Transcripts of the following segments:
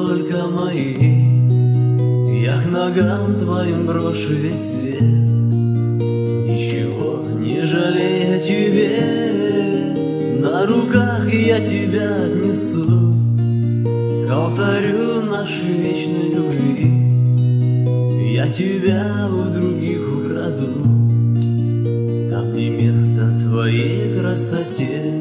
только мои. Я к ногам твоим брошу весь свет, ничего не жалея тебе. На руках я тебя отнесу к алтарю нашей вечной любви. Я тебя у других украду, там не место твоей красоте.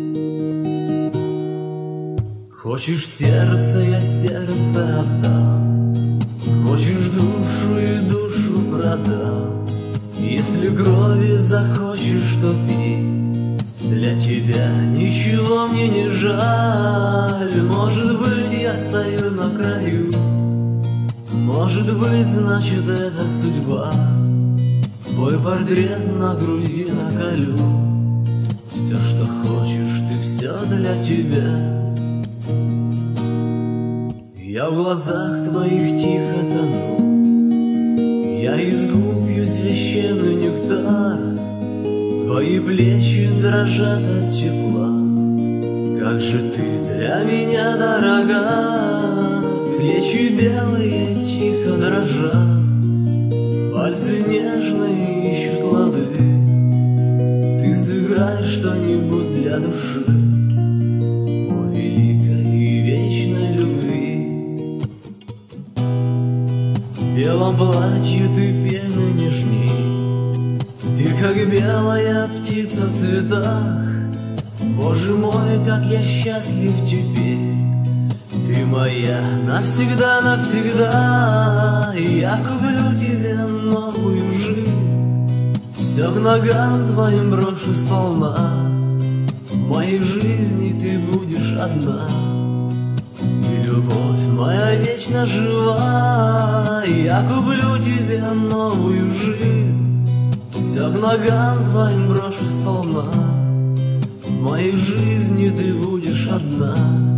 Хочешь сердце, я сердце отдам, хочешь душу и душу продам. Если крови захочешь, то пей, для тебя ничего мне не жаль. Может быть, я стою на краю, может быть, значит, это судьба. Твой портрет на груди наколю. Все, что хочешь, ты все для тебя. Я в глазах твоих тихо тону, я из губ пью священный нектар. Твои плечи дрожат от тепла, как же ты для меня дорога. Плечи белые тихо дрожат, пальцы нежные ищут лады. Ты сыграй что-нибудь для души, о великой и вечной любви. В белом платье ты пены нежней, ты как белая птица в цветах. Боже мой, как я счастлив теперь, ты моя навсегда, навсегда. Я куплю тебе новую жизнь, все к ногам твоим брошу сполна. В моей жизни ты будешь одна, и любовь моя вечно жива. Я куплю тебе новую жизнь, все к ногам твоим брошу сполна. В моей жизни ты будешь одна.